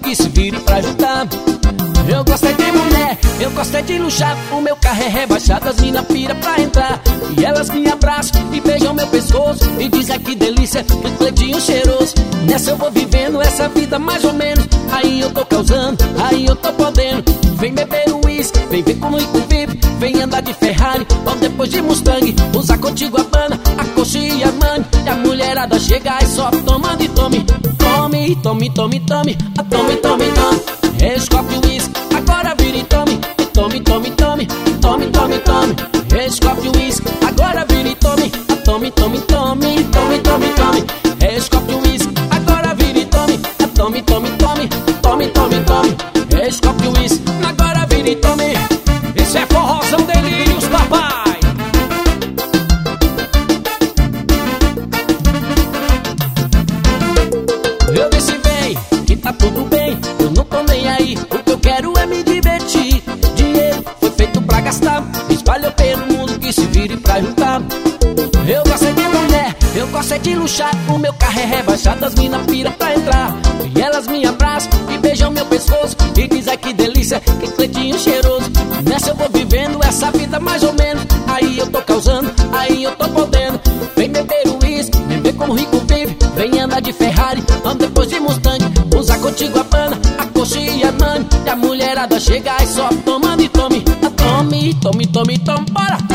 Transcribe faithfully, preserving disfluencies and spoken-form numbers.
que se vire pra ajudar. Eu gosto é de mulher, eu gosto é de luxar. O meu carro é rebaixado, as mina pira pra entrar. E elas me abraçam e beijam meu pescoço e dizem que delícia, que cledinho cheiroso. Nessa eu vou vivendo essa vida mais ou menos. Aí eu tô causando, aí eu tô podendo. Vem beber um uísque, vem ver como rico vive. Vem andar de Ferrari, ou depois de Mustang. Usar contigo a banda, a coxa e a mãe. E a mulherada chega e só tomando e tome. Tome, tome, tome, tome, a tome, tome, tome. Escope o uísque, agora vira e tome. E tome, tome, tome, tome, tome, tome. Escope o uísque, agora vira e tome. A tome, tome, tome, tome, tome, tome. Escope o uísque, agora vira e tome. A tome, tome, tome, tome, tome, tome. Escope o uísque, agora vira e tome. Isso é forrozão delírios, papai. Eu disse vem, que tá tudo bem. Eu não tô nem aí, o que eu quero é me divertir. Dinheiro foi feito pra gastar, espalhou pelo mundo que se vire pra juntar. Eu gosto é de mulher, eu gosto é de luxar. O meu carro é rebaixado, as mina pira pra entrar. E elas me abraçam e beijam meu pescoço e dizem que delícia, que cledinho cheiroso. Nessa eu vou vivendo essa vida mais ou menos. Aí eu tô causando, aí eu tô podendo. Vem beber o uísque, vem ver como rico vive. Vem andar de Ferrari, anda depois de Mustang. Usar contigo a banda, a coxa e a nani. E a mulherada chega e só tomando e tome. A tome, tome, tome, tome, bora.